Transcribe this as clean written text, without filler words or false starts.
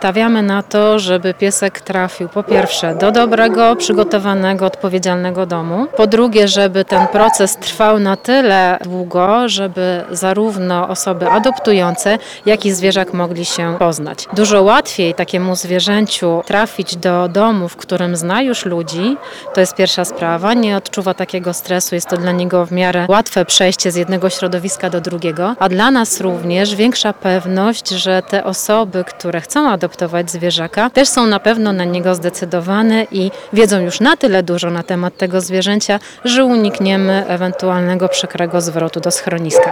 stawiamy na to, żeby piesek trafił po pierwsze do dobrego, przygotowanego, odpowiedzialnego domu. Po drugie, żeby ten proces trwał na tyle długo, żeby zarówno osoby adoptujące, jak i zwierzak mogli się poznać. Dużo łatwiej takiemu zwierzęciu trafić do domu, w którym zna już ludzi, to jest pierwsza sprawa, nie odczuwa takiego stresu, jest to dla niego w miarę łatwe przejście z jednego środowiska do drugiego, a dla nas również większa pewność, że te osoby, które chcą adoptować zwierzaka, też są na pewno na niego zdecydowane i wiedzą już na tyle dużo na temat tego zwierzęcia, że unikniemy ewentualnego przykrego zwrotu do schroniska.